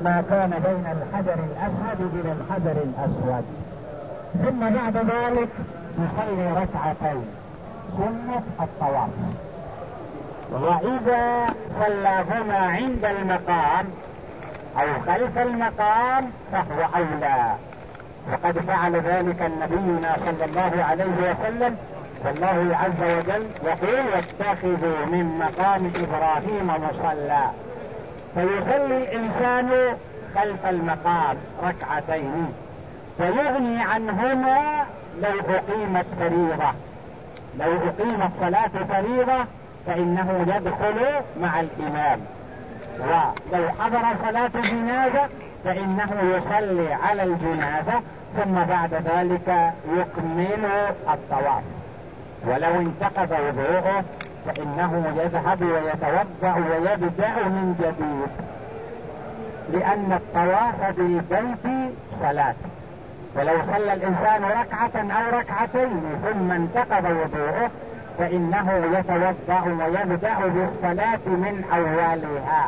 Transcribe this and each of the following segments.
ما كان بين الحجر الأسود إلى الحجر الأسود. ثم بعد ذلك يصلي ركعتين سنة الطواف. وإذا صلاهما عند المقام أو خلف المقام فهو أولى، وقد فعل ذلك نبينا صلى الله عليه وسلم، والله عز وجل يقول: واتخذوا من مقام إبراهيم مصلى. فيصلي الإنسان خلف المقام ركعتين، ويغني عنهما لو أقيمت فريضة. لو أقيمت صلاة فريضة فإنه يدخل مع الإمام، ولو حضر صلاة جنازة فإنه يصلي على الجنازة ثم بعد ذلك يكمل الطواف. ولو انتقض وضوءه فإنه يذهب ويتوضأ ويبدأ من جديد، لأن الطواف بالبيت صلاة. ولو صلى الإنسان ركعة أو ركعتين ثم انتقض وضوءه فإنه يتوضأ ويبدأ بالصلاة من أولها.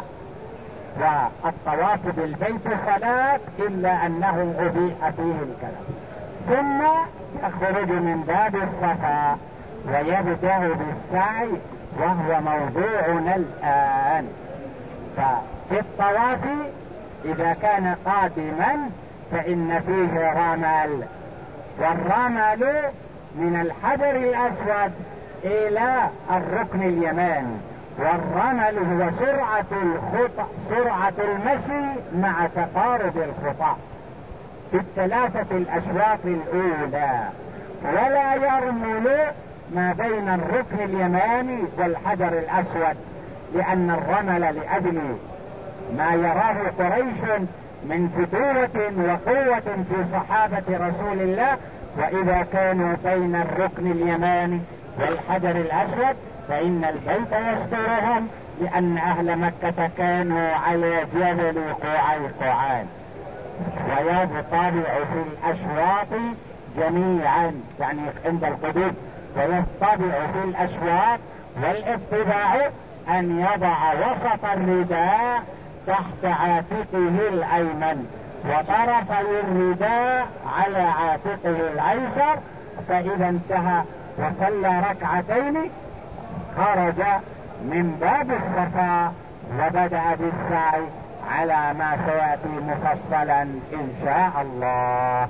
والطواف بالبيت صلاة إلا أنه أبيح فيه الكلام. ثم يخرج من باب الصفا ويبدأ بالسعي، وهو موضوعنا الآن. ففي الطواف إذا كان قادما فإن فيه رمل، والرمل من الحجر الأسود إلى الركن اليماني. والرمل هو سرعة المشي مع تقارب الخطى في الثلاثة الأشواط الأولى. ولا يرمل ما بين الركن اليماني والحجر الأسود، لأن الرمل لأجل ما يراه قريش من فتوة وقوة في صحابة رسول الله، وإذا كانوا بين الركن اليماني والحجر الأسود فإن البيت يسترهم، لأن أهل مكة كانوا على جبل قعيقعان ويطلع في الأشواط جميعا، يعني عند القدوم، ويطلع في الأشواط. والاتباع أن يضع وسط الرداء تحت عاتقه الأيمن وطرفي الرداء على عاتقه الأيسر. فإذا انتهى وصلى ركعتين خرج من باب الصفا وبدأ بالسعي على ما سيأتي مفصلا إن شاء الله.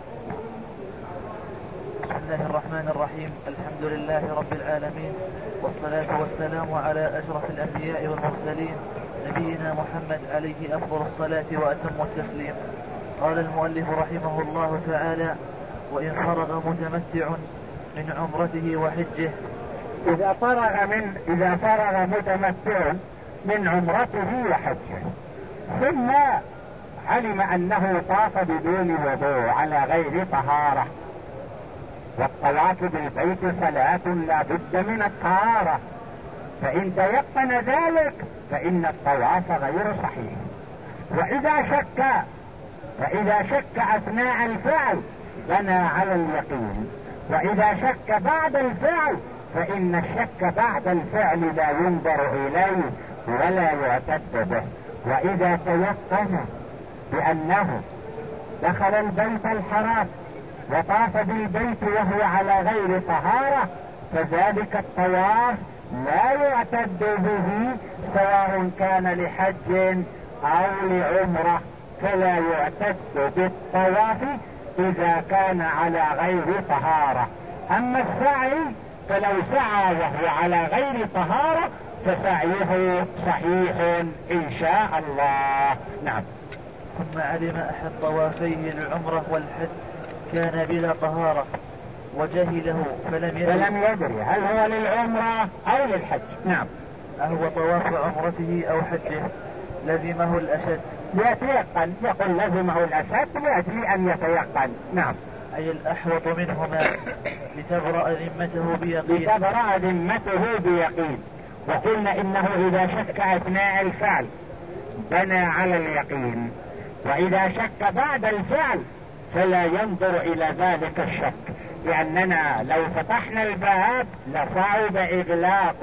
بسم الله الرحمن الرحيم. الحمد لله رب العالمين، والصلاة والسلام على أشرف الأنبياء والمرسلين، نبينا محمد عليه أفضل الصلاة وأتم التسليم. قال المؤلف رحمه الله تعالى: وإن فرغ متمتع من عمرته وحجه. إذا فرغ متمتع من عمرته وحجه ثم علم أنه طاف بدون وضوء على غير طهارة، والطواف بالبيت صلاة لا بد من الطهارة، فإن تيقن ذلك فإن الطواف غير صحيح. وإذا شك أثناء الفعل بنى على اليقين، وإذا شك بعد الفعل فإن الشك بعد الفعل لا ينظر إليه ولا يعتد به. وإذا تيقن بأنه دخل البيت الحرام وطاف بالبيت وهو على غير طهارة فذلك الطواف لا يعتد به، سواء كان لحج أو لعمرة، فلا يعتد بالطواف إذا كان على غير طهارة. أما السعي فلو سعى وهو على غير طهارة فسعيه صحيح إن شاء الله. نعم. ثم علم أحد طوافيه العمرة والحج كان بلا طهارة وجهله فلم يدري هل هو للعمرة أو للحج. نعم. أهو طواف عمرته أو حجه لزمه الأشد. يتيقن، يقول لزمه الأشد لأجل أن يتيقن. نعم. أي الأحوط منهما لتبرأ ذمته بيقين. وقلنا إنه إذا شك أثناء الفعل بنى على اليقين، وإذا شك بعد الفعل فلا ينظر إلى ذلك الشك، لأننا لو فتحنا الباب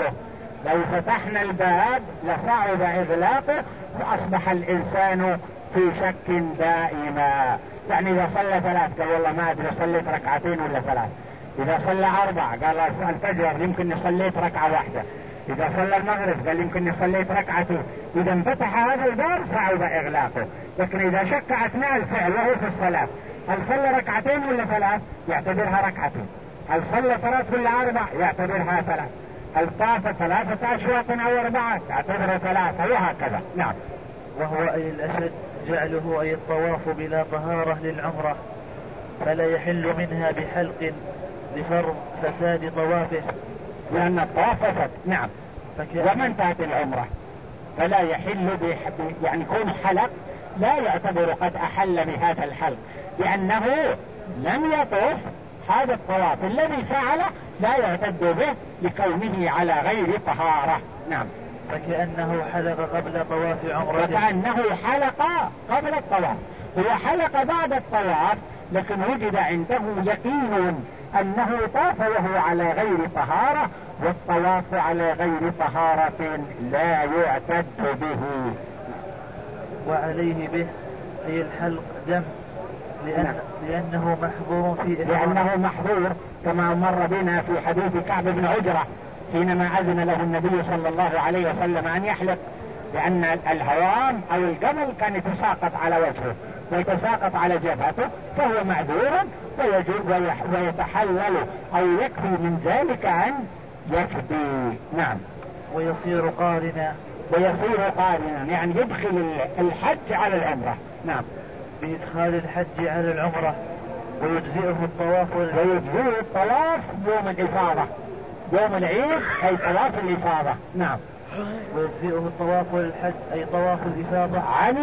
لصعب إغلاقه فأصبح الإنسان في شك دائما. يعني إذا صلى 3 قال والله ما أدري صليت 2 ولا 3. إذا صلى 4 قال الفجر يمكن صليت 1 واحدة. إذا صلى المغرب قال يمكن صليت 2. إذا انفتح هذا الباب صعب إغلاقه. لكن إذا شك أثناء الفعل وهو في الصلاة هل صلى 2 ولا 3 يعتبرها 2. هل صلى 3 ولا 4 يعتبرها 3. هل طاف 3 أشواط أو 4 يعتبرها 3 وهكذا. نعم. وهو أي الأشد جعله أي الطواف بلا طهارة للعمرة، فلا يحل منها بحلق لفرض فساد طوافه، لأن الطواف فسد. نعم. ومن انتهت العمرة فلا يحل يعني يكون حلق لا يعتبر قد أحل بهذا الحلق، لأنه لم يطوف. هذا الطواف الذي فعله لا يعتد به لكونه على غير طهارة. نعم. فكأنه حلق قبل طواف عمرته. فكأنه حلق قبل الطواف. هو حلق بعد الطواف لكن وجد عنده يقين أنه طاف وهو على غير طهارة، والطواف على غير طهارة لا يعتد به. وعليه به أي الحلق دم، لأنه محظور في لأنه محظور كما مر بنا في حديث كعب بن عجرة حينما أذن له النبي صلى الله عليه وسلم أن يحلق، لأن الهوام أو الجمل كان يتساقط على وجهه ويتساقط على جبهته، فهو معذور ويتحلل أو يكفي من ذلك أن يكفي. نعم. ويصير قارنا يعني يدخل الحج على العمرة. نعم. بإدخال الحج على العمرة. ويجزئه الطواف يوم الإفاضة، يوم العيد أي طواف الإفاضة. نعم. ويجزئه الطواف للحج أي طواف الإفاضة عن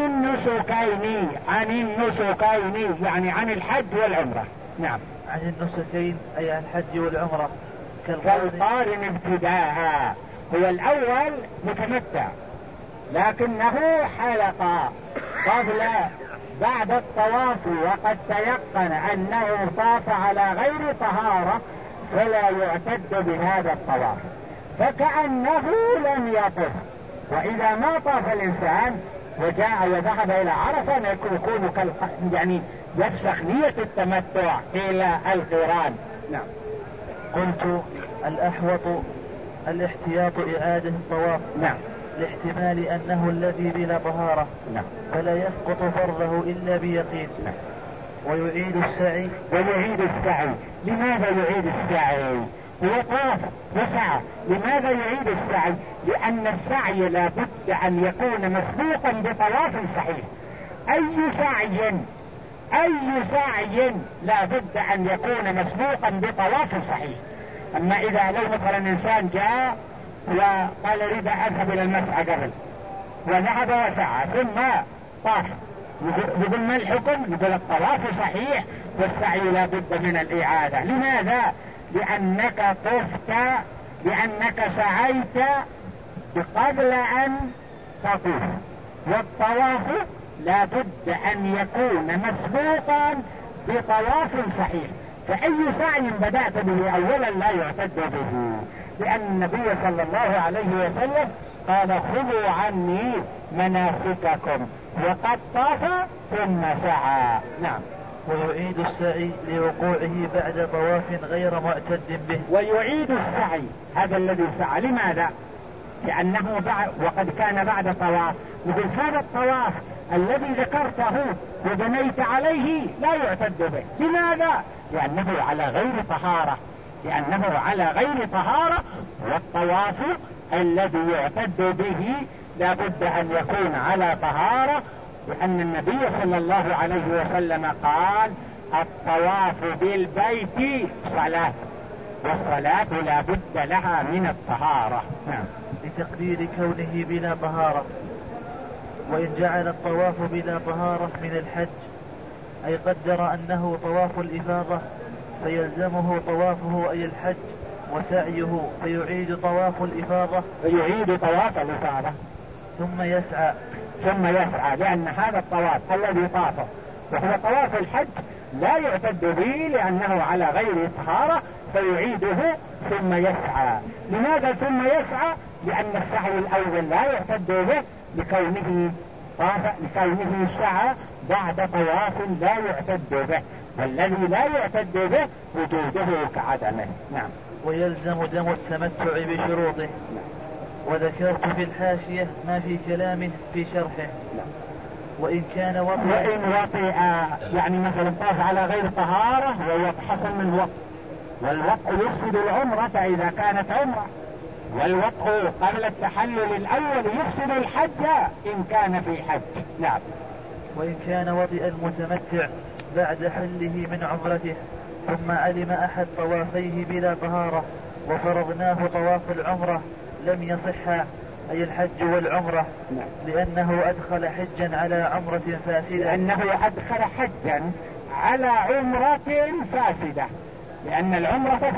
النسكين يعني عن الحج والعمرة. نعم. عن النسكين أي عن الحج والعمرة كالقارن ابتداء. هو الأول متمتع لكنه حلق بعد الطواف وقد تيقن أنه طاف على غير طهارة فلا يعتد بهذا الطواف، فكأنه لم يطف. وإذا ما طاف الإنسان وجاء وذهب إلى عرفة يكون يعني يفسخ نية التمتع إلى القران. نعم. قلت الأحوط الاحتياط إعادة الطواف. نعم. لاحتمال أنه الذي بلا طهارة. نعم. فلا يسقط فرضه إلا بيقين. نعم. ويعيد السعي. لماذا يعيد السعي؟ هو طاف وسعى. لماذا يعيد السعي؟ لأن السعي لا بد أن يكون مسبوقا بطواف صحيح. أي سعي لا بد أن يكون مسبوقا بطواف صحيح. أما إذا لو مثلا إنسان جاء وقال أريد أذهب إلى المسعى قبل وذهب وسعى ثم طاف، يقول ما الحكم؟ يقول الطواف صحيح والسعي لا بد من الإعادة. لماذا؟ لأنك طفت، لأنك سعيت قبل أن تطوف، والطواف لا بد أن يكون مسبوقا بطواف صحيح. فأي سعي بدأت به أولا لا يعتد به، لأن النبي صلى الله عليه وسلم قال خذوا عني مناسككم، وقد طاف ثم سعى. نعم. ويعيد السعي لوقوعه بعد طواف غير معتد به. ويعيد السعي هذا الذي سعى. لماذا؟ لأنه وقد كان بعد طواف. يقول هذا الطواف الذي ذكرته وبنيت عليه لا يعتد به. لماذا؟ لأنه على غير طهارة، والطواف الذي يعتد به لا بد أن يكون على طهارة، لأن النبي صلى الله عليه وسلم قال الطواف بالبيت صلاة، والصلاة لا بد لها من الطهارة. نعم. لتقدير كونه بلا طهارة. وإن جعل الطواف بلا طهارة من الحج أي قدر أنه طواف الإفاضة فيلزمه طوافه أي الحج وسعيه، فيعيد طواف الإفاضة ثم يسعى لأن هذا الطواف الذي طافه وهو طواف الحج لا يعتد به لأنه على غير طهارة، فيعيده ثم يسعى. لماذا ثم يسعى؟ لأن السعي الأول لا يعتد به لكونه طاف لكونه سعى بعد طواف لا يعتد به، والذي لا يعتد به وجوده كعدمه. نعم. ويلزم دم التمتع بشروطه. وذكرت في الحاشية ما في كلامه في شرحه. وإن كان وطئ يعني مثلا طاف على غير طهارة وحصل من وطء، والوطء يفسد العمرة إذا كانت عمرة، والوطء قبل التحلل الأول يفسد الحج إن كان في حج. نعم. وإن كان وطئ المتمتع بعد حله من عمرته ثم علم أحد طوافيه بلا طهارة وفرضناه طواف العمرة لم يصح، أي الحج والعمرة، لأنه أدخل حجا على عمرة فاسدة. لأنه أدخل حجا على عمرة فاسدة، لأن العمرة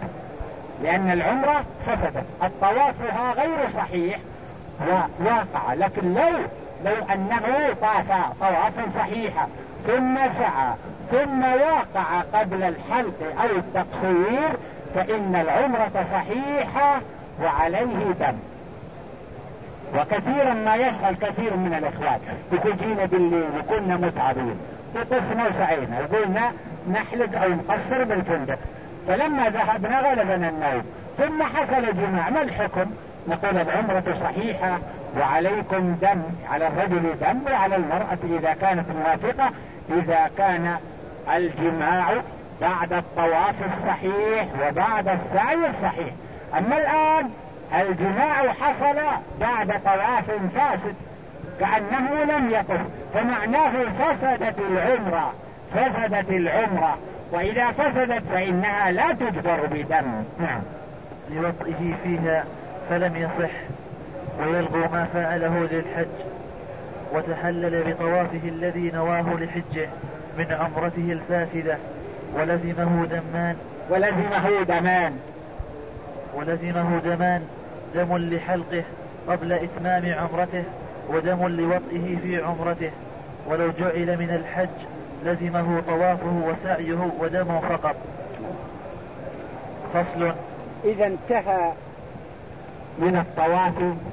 فسدت، الطوافها غير صحيح وواقع. لكن لو أنه طاف طوافا صحيحا ثم سعى ثم واقع قبل الحلق أو التقصير فإن العمرة صحيحة وعليه دم. وكثيرا ما يسأل كثير من الإخوان يقول جينا بالليل وكنا متعبين وطفنا وسعينا وقلنا نحلق أو نقصر بالفندق، فلما ذهبنا غلبنا النوم ثم حصل جماع، ما الحكم؟ نقول العمرة صحيحة وعليكم دم، على الرجل دم وعلى المرأة إذا كانت موافقة، إذا كان الجماع بعد الطواف الصحيح وبعد السعي الصحيح. أما الآن الجماع حصل بعد طواف فاسد كأنه لم يطف، فمعناه فسدت العمرة، وإذا فسدت فإنها لا تجبر بدم. نعم. لوطئه فيها فلم يصح، ويلغو ما فعله للحج، وتحلل بطوافه الذي نواه لحجه من عمرته الفاسدة، ولزمه دمان، دم لحلقه قبل إتمام عمرته ودم لوطئه في عمرته، ولو جعل من الحج لزمه طوافه وسعيه ودم فقط. فصل. إذا انتهى من الطواف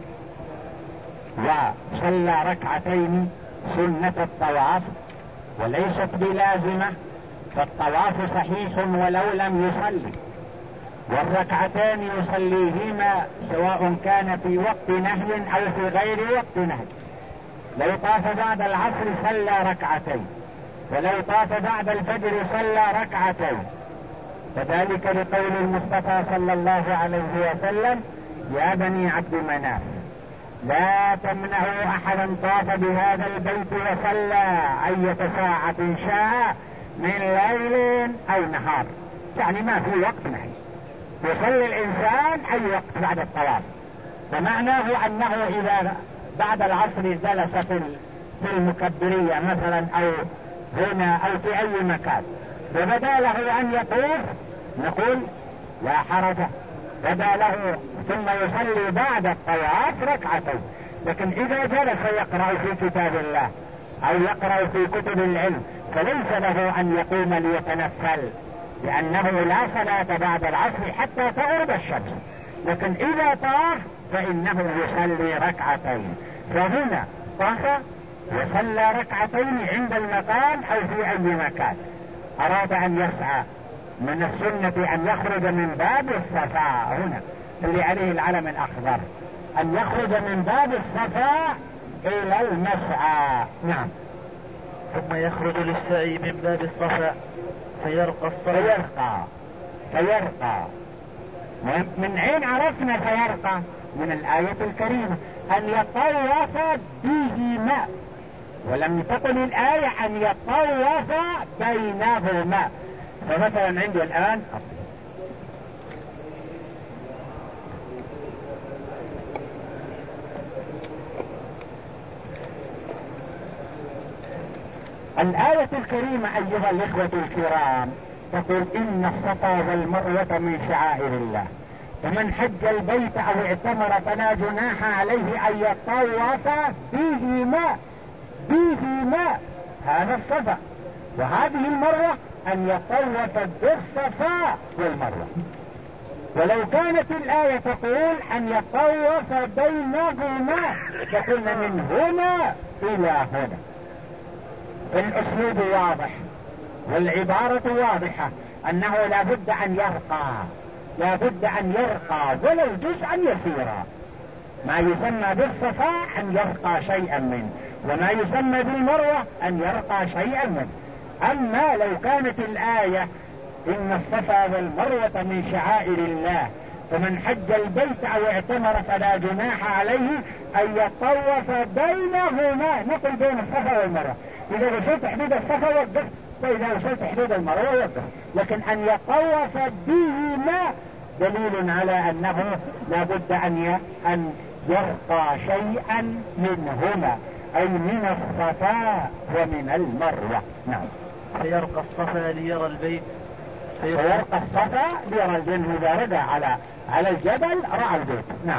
وصلى ركعتين سنة الطواف وليست بلازمة، فالطواف صحيح ولو لم يصلي، والركعتان يصليهما سواء كان في وقت نهي أو في غير وقت نهي. لو طاف بعد العصر صلى ركعتين، ولو طاف بعد الفجر صلى ركعتين، وذلك لقول المصطفى صلى الله عليه وسلم: يا بني عبد مناف لا تمنعوا أحدا طاف بهذا البيت وصلى أية ساعة شاء من ليل أو نهار، يعني ما في وقت نهي، يصلي الإنسان أي وقت بعد الطواف. فمعناه أنه إذا بعد العصر جلس في المكبرية مثلا أو هنا أو في أي مكان وبدا له أن يطوف، نقول لا حرج، بدا له ثم يصلي بعد الطواف ركعتين. لكن إذا جلس يقرأ في كتاب الله أو يقرأ في كتب العلم فليس له أن يقوم ليتنفل، لأنه لا صلاة بعد العصر حتى تغرب الشمس. لكن إذا طاف فإنه يصلي ركعتين. فهنا طاف وصلى ركعتين عند المكان أو في أي مكان. أراد أن يسعى، من السنة أن يخرج من باب الصفا، هنا اللي عليه العلم الأخضر، أن يخرج من باب الصفا إلى المسعى. نعم. ثم يخرج للسعي من باب الصفا فيرقى الصلاة. فيرقى من عين عرفنا فيرقى؟ من الآية الكريمة أن يطوف بهما، ولم تقل الآية أن يطوف بينهما. فمثلا عندي الآن الآية الكريمة أيها الإخوة الكرام تقول: إن الصفا والمروة من شعائر الله، فمن حج البيت أو اعتمر فلا جناح عليه أن يطوف بهما هذا الصفا، وهذه المروة أن يطوف بالصفا والمروة. ولو كانت الآية تقول أن يطوف بينهما لقلنا من هنا إلى هنا. الأسلوب واضح والعبارة واضحة أنه لا بد أن يرقى، لا بد أن يرقى ولو جزءا يسيرا. ما يسمى بالصفا أن يرقى شيئا منه، وما يسمى بالمروة أن يرقى شيئا منه. أما لو كانت الآية إن الصفا والمروة من شعائر الله، فمن حج البيت أو اعتمر فلا جناح عليه أن يطوف بينهما، نقل بين الصفا والمروة. إذا وصلت حدود الصفا وقف، وإذا وصلت حدود المروة وقف، لكن أن يطوف بهما دليل على أنه لا بد أن يرقى شيئا منهما، أي من الصفا ومن المروة. نعم. فيرقى الصفا ليرى البيت، فيرقى الصفا ليرى البيت، إذا رجع على الجبل رأى البيت. نعم.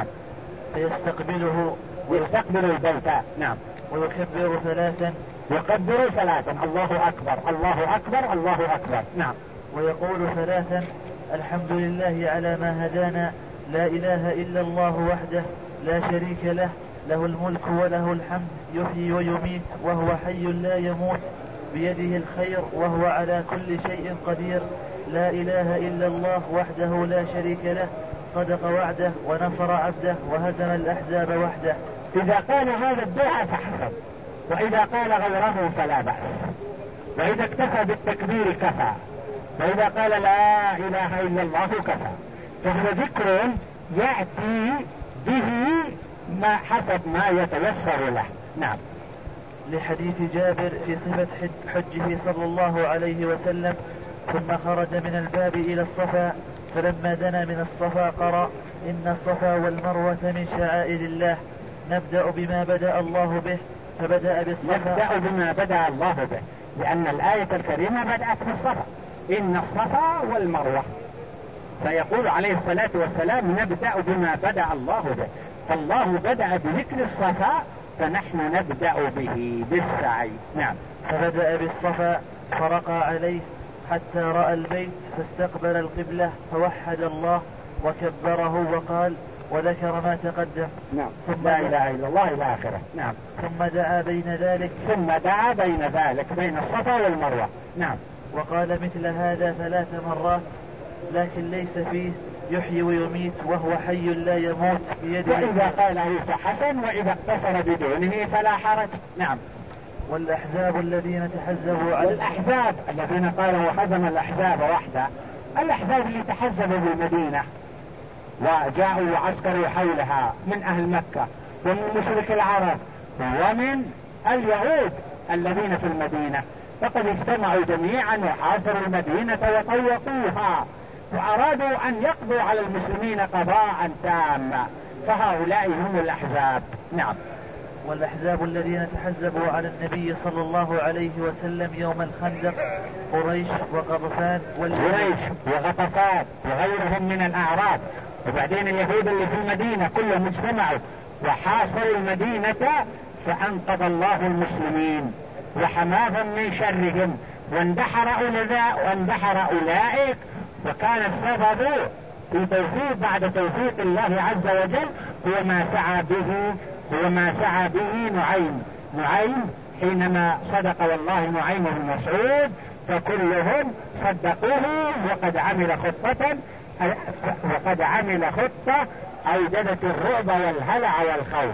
ويستقبل البيت. نعم. ويكبر ثلاثا، يكبر ثلاثا، الله أكبر الله أكبر الله أكبر. نعم. ويقول ثلاثا: الحمد لله على ما هدانا، لا إله إلا الله وحده لا شريك له، له الملك وله الحمد، يحيي ويميت وهو حي لا يموت، بيده الخير وهو على كل شيء قدير، لا إله إلا الله وحده لا شريك له، صدق وعده ونصر عبده وهزم الأحزاب وحده. إذا قال هذا الدعاء فحسب، وإذا قال غيره فلا بأس، وإذا اكتفى بالتكبير كفى، وإذا قال لا إله إلا الله كفى. فهو ذكر يأتي به ما حسب ما يتيسر له. نعم. لحديث جابر في صفة حجه صلى الله عليه وسلم: ثم خرج من الباب إلى الصفا، فلما دنا من الصفا قرأ: إن الصفا والمروة من شعائر الله، نبدأ بما بدأ الله به، فبدأ بالصفا. نبدأ بما بدأ الله به، لأن الآية الكريمة بدأت بالصفا، إن الصفا والمروة، فيقول عليه الصلاة والسلام: نبدأ بما بدأ الله به. فالله بدأ بذكر الصفا، فنحن نبدأ به بالسعي. نعم. فبدأ بالصفا فرقى عليه حتى رأى البيت، فاستقبل القبلة فوحد الله وكبره وقال وذكر ما تقدم. نعم. لا إله إلا الله إلى آخره. نعم. ثم دعا بين ذلك بين الصفا والمروة. نعم. وقال مثل هذا 3 مرات، لكن ليس فيه يحيي ويميت وهو حي لا يموت بيده. وإذا قاله فحسن، وإذا اقتصر بدونه فلا حرج. نعم. والأحزاب الذين تحزبوا على والأحزاب الذين قالوا هزم الأحزاب وحده، الأحزاب اللي تحزبوا بالمدينة وجاءوا وعسكروا حولها من أهل مكة ومن مشرك العرب ومن اليهود الذين في المدينة، فقد اجتمعوا جميعا وحاصروا المدينة وطوقوها، وأرادوا أن يقضوا على المسلمين قضاء تاما، فهؤلاء هم الأحزاب. نعم. والأحزاب الذين تحزبوا على النبي صلى الله عليه وسلم يوم الخندق قريش وغطفان وغيرهم من الأعراب، وبعدين اليهود اللي في المدينة كلهم اجتمعوا وحاصروا المدينة، فأنقذ الله المسلمين وحماهم من شرهم، واندحر أولئك، وكان السبب في توفيق بعد توفيق الله عز وجل هو ما سعى به نعيم حينما صدق والله نعيم بن مسعود، فكلهم صدقوه، وقد عمل خطة أوجدت الرعب والهلع والخوف.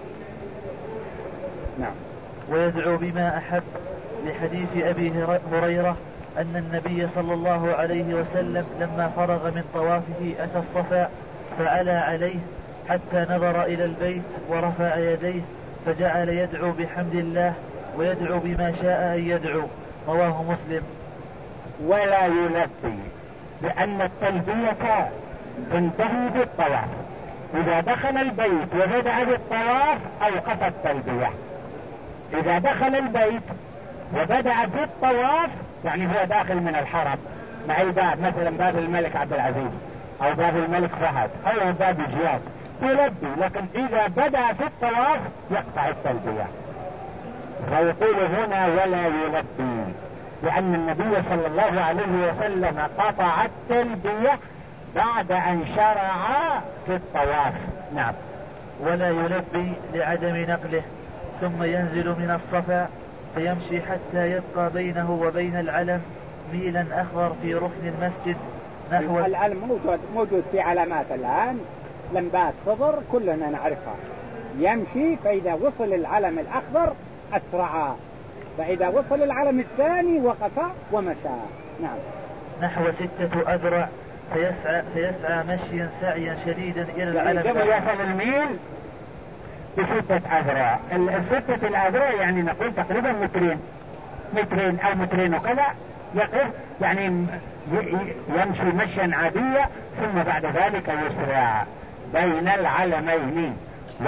نعم. ويدعو بما أحب، لحديث أبي هريرة أن النبي صلى الله عليه وسلم لما فرغ من طوافه أتى الصفا فعلى عليه حتى نظر إلى البيت ورفع يديه، فجعل يدعو بحمد الله ويدعو بما شاء أن يدعو. رواه مسلم. ولا يلبي، لأن التلبية تنتهي بالطواف. إذا دخل البيت وبدأ بالطواف أوقف التلبية. إذا دخل البيت وبدأ بالطواف يعني هو داخل من الحرم مع الباب، مثلا باب الملك عبد العزيز أو باب الملك فهد أو باب جياد، يلبي. لكن إذا بدأ في الطواف يقطع التلبية. فيقول هنا ولا يلبي، لأن النبي صلى الله عليه وسلم قطع التلبية بعد أن شرع في الطواف. نعم. ولا يلبي لعدم نقله، ثم ينزل من الصفا فيمشي حتى يبقى بينه وبين العلم ميلا أخضر في ركن المسجد نحو. العلم موجود في علامات الآن، لمبات خضر كلنا نعرفها. يمشي فإذا وصل العلم الأخضر أسرع، فإذا وصل العلم الثاني وقف ومشى. نعم. نحو 6 أذرع فيسعى مشيا سعيا شديدا إلى العلم. كم يصل الميل ب6 أذرع. ال6 الأذرع يعني نقول تقريبا مترين أو مترين وكذا. يقف يعني يمشي مشيا عاديا، ثم بعد ذلك يسرع بين العلمين.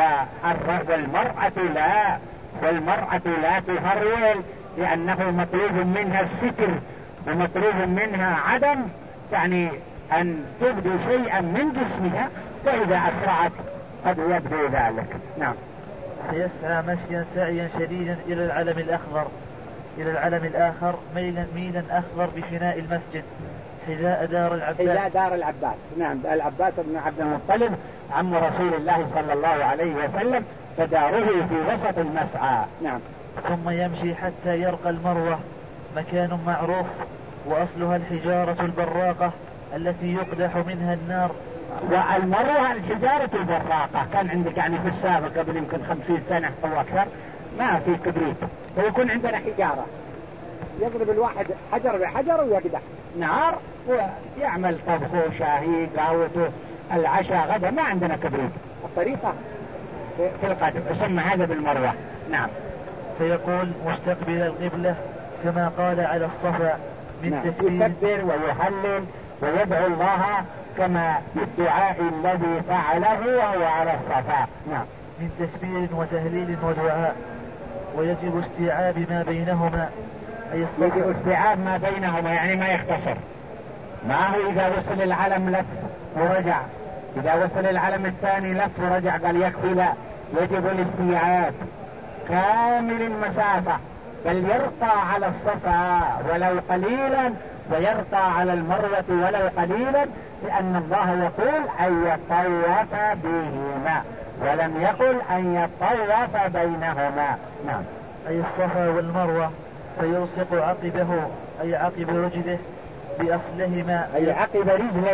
والمرأة لا تهرول، لأنه مطلوب منها الستر ومطلوب منها عدم يعني أن تبدو شيئا من جسمها، فإذا أسرعت قد يبدو ذلك. نعم. فيسعى مشيا سعيا شديدا إلى العلم الآخر ميلا أخضر بفناء المسجد حذاء دار العباس. نعم. العباس بن عبد المطلب عم رسول الله صلى الله عليه وسلم، فداره في وسط المسعى. نعم. ثم يمشي حتى يرقى المروة، مكان معروف وأصلها الحجارة البراقة التي يقدح منها النار. والمروة الحجارة البراقة كان عندك يعني في السابق قبل يمكن 50 سنة أو أكثر ما في كبريت، فيكون عندنا حجارة يضرب الواحد حجر بحجر ويقدح نار ويعمل طبخه شاهي قهوته العشاء غدا. ما عندنا كبريت. الطريقة في القدم يسمى هذا بالمروة. نعم. فيقول مستقبل القبلة كما قال على الصفا من يكبر ويهلل ويدعو الله كما الدعاء الذي فعله وهو على الصفا. نعم. من تكبير وتهليل ودعاء. ويجب استيعاب ما بينهما، أي يجب استيعاب ما بينهما يعني ما يختصر. ما هو إذا وصل العلم لف ورجع، إذا وصل العلم الثاني لف ورجع قال يكفي، لا، يجب الاستيعاب كامل المسافة، بل يرقى على الصفا ولو قليلا ويرقى على المروة ولو قليلا، لأن الله يقول أن يطوف بهما ولم يقل أن يطوف بينهما. نعم. أي الصفا والمروة. فيلصق عقبه أي عقب رجله بأصلهما، أي عقب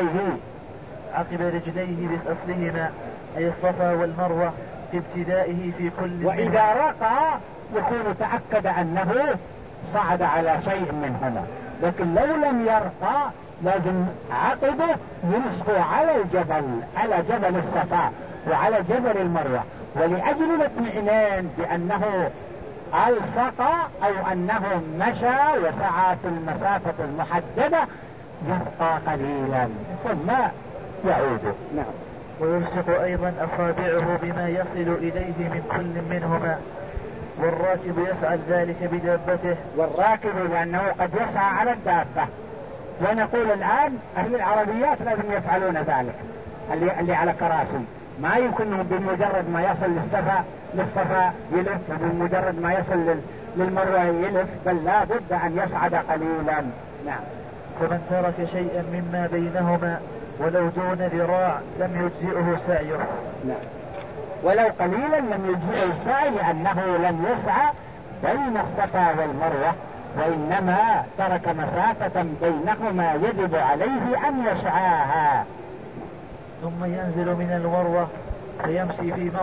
رجليه بأصلهما، أي الصفا والمروة في ابتدائه في كل. وإذا رقى يكون تأكد أنه صعد على شيء منهما، لكن لو لم يرقى لازم عقبه يلصق على الجبل، على جبل الصفا وعلى جبل المروة، ولأجل الاطمئنان بأنه الصق أو أنه مشى وسعى في المسافة المحددة يرقى قليلا ثم يعود. نعم. ويلصق أيضا أصابعه بما يصل إليه من كل منهما، والراكب يفعل ذلك بدابته. والراكب لأنه قد يسعى على الدابة، ونقول الآن أهل العربيات لازم يفعلون ذلك، اللي على كراسي ما يمكنهم بمجرد ما يصل للصفا يلف، وبمجرد ما يصل للمروة يلف، بل لا بد أن يصعد قليلا. نعم. فمن ترك شيئا مما بينهما ولو دون ذراع لم يجزئه سعيه. نعم. ولو قليلا لم يجزئه السعي، لأنه لم يسعى بين الصفا والمروة، وإنما ترك مسافة بينهما يجب عليه أن يسعاها. ثم ينزل من المروة فيمشي في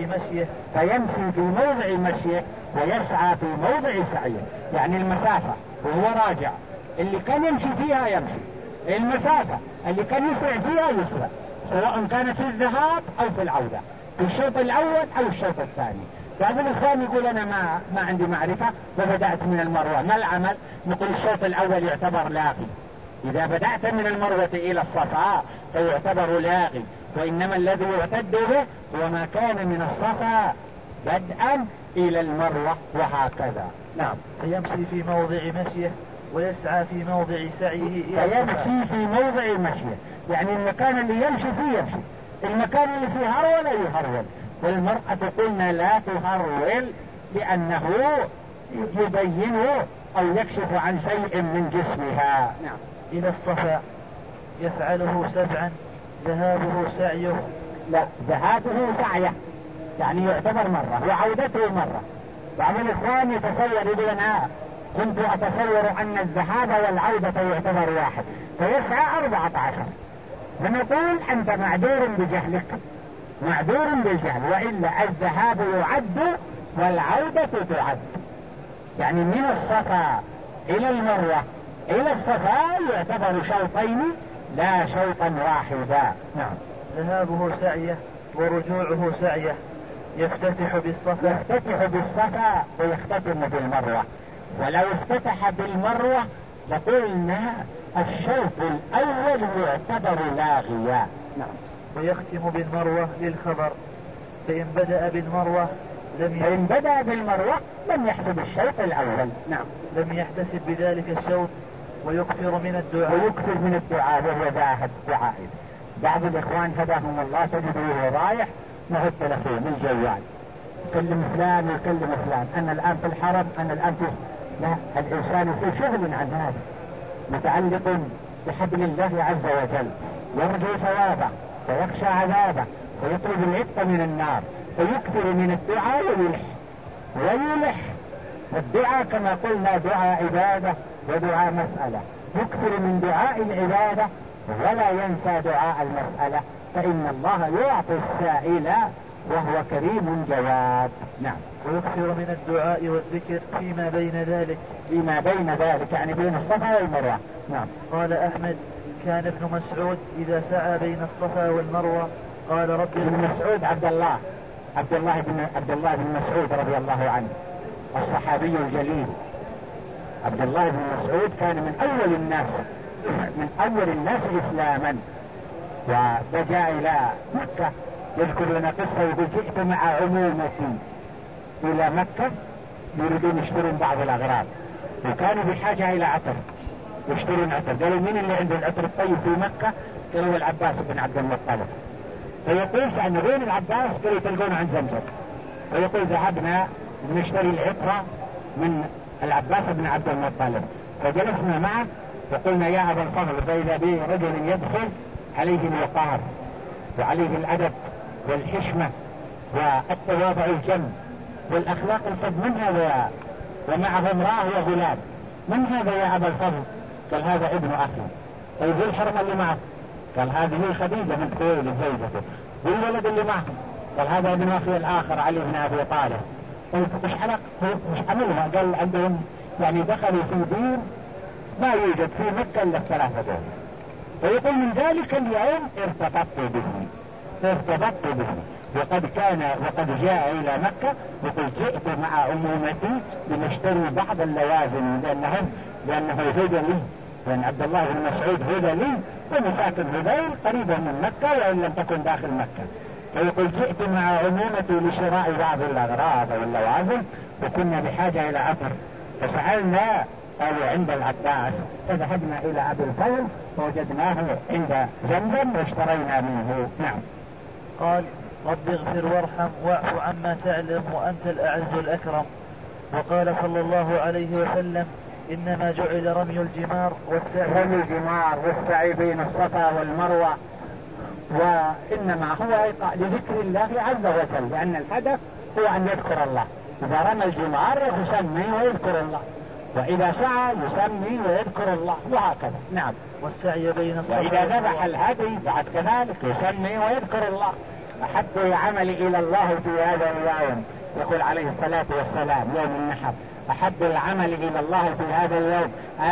موضع مشيه ويسعى في موضع سعيه، يعني المسافة وهو راجع اللي كان يمشي فيها يمشي، المسافة اللي كان يسرع فيها يسرع، سواء كانت في الذهاب أو في العودة، في الشوط الأول أو الشوط الثاني. بعض الإخوان يقول أنا ما عندي معرفة وبدأت من المروة، ما العمل؟ نقول الشوط الأول يعتبر لاغي، إذا بدأت من المروة إلى الصفا فيعتبر لاغي، وإنما الذي يعتد به هو ما كان من الصفا بدءا إلى المروة وهكذا. نعم. فيمشي في موضع مشيه ويسعى في موضع سعيه فيمشي في موضع مشيه، يعني المكان اللي يمشي فيه يمشي، المكان اللي فيه هرول يهرول. والمرأة قلنا لا تهرول لأنه يبين أو يكشف عن شيء من جسمها. نعم. إلى الصفا يفعله 7، ذهابه سعيه. لا، ذهابه سعيه يعني يعتبر مرة، وعودته مرة، بعض الإخوان يتصور يقول أنا كنت أتصور أن الذهاب والعودة يعتبر واحد فيسعى 14. فنقول أنت معذور بجهلك، معذور بالجهل، وإلا الذهاب يعد والعودة تعد. يعني من الصفا إلى المروة إلى الصفا يعتبر شوطين لا شوطا واحدا. نعم. ذهابه سعيه ورجوعه سعيه، يفتتح بالصفا ويختتم بالمروة. ولو افتتح بالمروة لقلنا الشوط الأول يعتبر لاغيا. نعم. ويختم بالمروة للخبر، فإن بدأ بالمروة لم يحسب الشوط الأول. نعم. لم يحتسب بذلك الشوط، ويكثر من الدعاء وهو ذاهب دعائه. بعض الإخوان هداهم الله تجده رايح مع التلفون الجوال، يكلم فلان ويكلم فلان، أنا الآن في الحرم، أنا الآن في... لا، الإنسان في شغل عن هذا، متعلق بحبل الله عز وجل، يرجو ثوابه ويخشى عذابه ويطلب العتق من النار، ويكثر من الدعاء ويلح. والدعاء كما قلنا دعاء عبادة ودعاء مسألة، يكثر من دعاء العبادة ولا ينسى دعاء المسألة، فإن الله يعطي السائل وهو كريم جواد. نعم. ويكثر من الدعاء والذكر فيما بين ذلك يعني بين الصفا والمروة. نعم. قال أحمد: كان ابن مسعود إذا سعى بين الصفا والمروة قال رب. ابن مسعود عبد الله بن مسعود رضي الله عنه، الصحابي الجليل. عبد الله بن مسعود كان من أول الناس إسلاما، وجاء إلى مكة يذكر لنا قصة يقول: جئت مع عمومتي إلى مكة يريدون يشترون بعض الأغراض، وكانوا بحاجة إلى عطر، يشترون عطر. قالوا: مين اللي عنده العطر الطيب في مكة؟ قالوا: العباس بن عبد المطلب. فيقول: عن وين العباس؟ قالوا: تلقونه عند زمزم. فيقول: ذهبنا نشتري العطر من العباس بن عبد المطلب، فجلسنا معه وقلنا: يا أبا الفضل، فإذا به رجل يدخل عليه الوقار وعليه الأدب والحشمة والتواضع الجم والأخلاق الفضل، من هذا؟ ومعه امرأة وغلام، من هذا يا أبا الفضل؟ قال: هذا ابن أخي. طيب الحرمة اللي معه؟ قال: هذه خديجة من خويل زوجته. والولد اللي معه؟ قال: هذا ابن أخي الآخر علي بن أبي طالب. طيب مش عملها؟ قال: عندهم يعني دخلوا في دين ما يوجد في مكة إلا الثلاثة دول. فيقول: من ذلك اليوم ارتبطت به وقد جاء إلى مكة، وقد جئت مع عمومتي لنشتري بعض اللوازم لأنه هذلي، لأن عبد الله بن مسعود هذلي ومساكن هذيل قريبا من مكة وإن لم تكن داخل مكة. فيقول: جئت مع عمومتي لشراء بعض الأغراض واللوازم، وكنا بحاجة إلى عطر، فسألنا قالوا عند العباس، فذهبنا إلى أبي الفضل فوجدناه عند زمزم واشترينا منه. نعم. قال: رب اغفر وارحم واعف عما تعلم وأنت الأعز الأكرم. وقال صلى الله عليه وسلم: إنما جعل رمي الجمار والسعي بين الصفا والمروة، وإنما هو لذكر الله عز وجل، لأن الهدف هو أن يذكر الله. إذا رمى الجمار يسمي ويذكر الله، وإذا سعى يسمي ويذكر الله، وهكذا. نعم. والسعي بين الصفا وإذا ذبح الهدي بعد كذلك يسمي ويذكر الله. أحب العمل إلى الله في هذا اليوم، يقول عليه الصلاة والسلام يوم النحر: أحب العمل إلى الله في هذا اليوم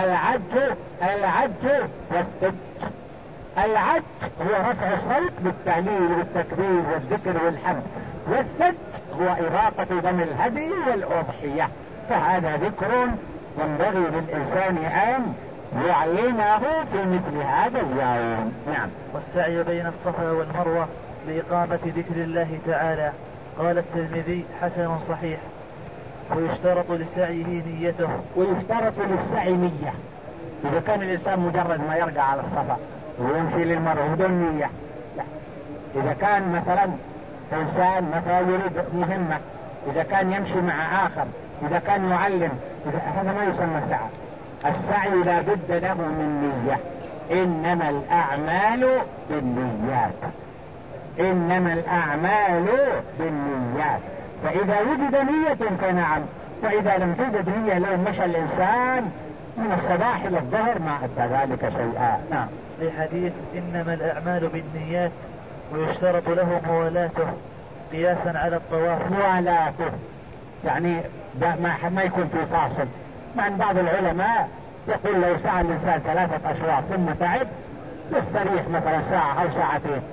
العج والسج. العج هو رفع الصوت بالتهليل والتكبير والذكر والحمد، والسج هو إراقة دم الهدي والأضحية. فهذا ذكر ينبغي للإنسان أن يعلنه في مثل هذا اليوم. نعم. والسعي بين الصفا والمروة لإقامة ذكر الله تعالى. قال الترمذي: حسن صحيح. ويشترط لسعيه نيته. ويشترط للسعي نية. إذا كان الإنسان مجرد ما يرجع على الصفا ويمشي للمروة بدون نية، لا. إذا كان مثلا إنسان مثلا يريد مهمة، إذا كان يمشي مع آخر، إذا كان يعلم، هذا ما يسمى سعي. السعي لا بد له من نية. إنما الأعمال بالنيات. فإذا وجد نية فنعم، وإذا لم توجد نية لو مشى الإنسان من الصباح إلى الظهر ما أدى ذلك شيئا. نعم. في حديث إنما الأعمال بالنيات ويشترط له موالاته قياسا على الطواف. موالاته يعني ما يكون في فاصل. مع أن بعض العلماء يقول لو سعى الإنسان 3 أشواط ثم تعب يستريح مثلا ساعة أو ساعتين،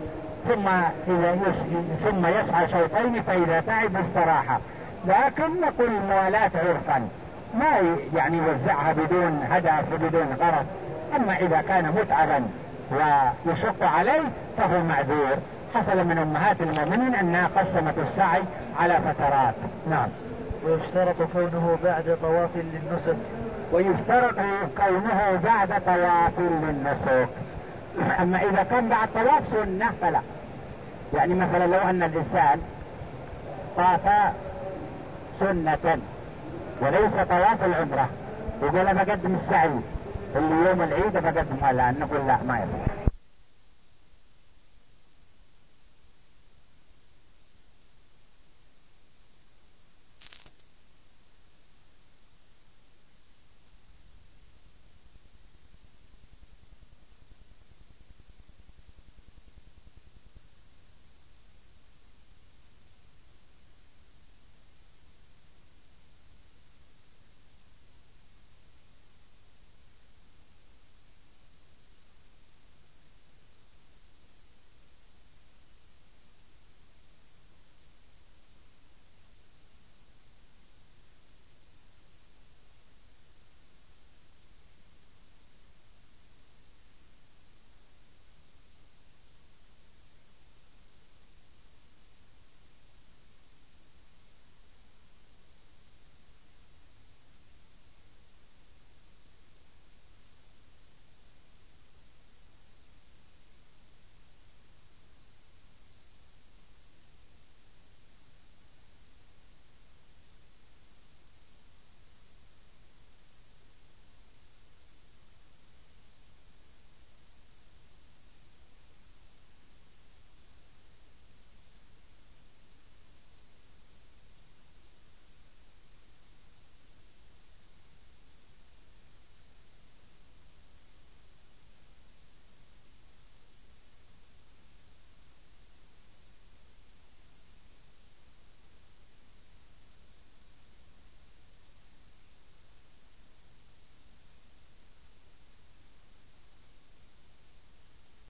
ثم يسعى شوطين فإذا تعب استراحة. لكن نقول الموالاة عرفا ما يعني يوزعها بدون هدف وبدون غرض. أما إذا كان متعبا ويشق عليه فهو معذور. حصل من أمهات المؤمنين أنها قسمت السعي على فترات. نعم. ويشترط كونه بعد طواف للنسك. ويشترط كونه بعد طواف للنسك. أما إذا كان بعد طواف سنة فلا. يعني مثلا لو أن الإنسان طاف سنة وليس طواف العمرة، يقول أنا بقدم السعي اللي يوم العيد بقدمه الآن، نقول لا ما يصح.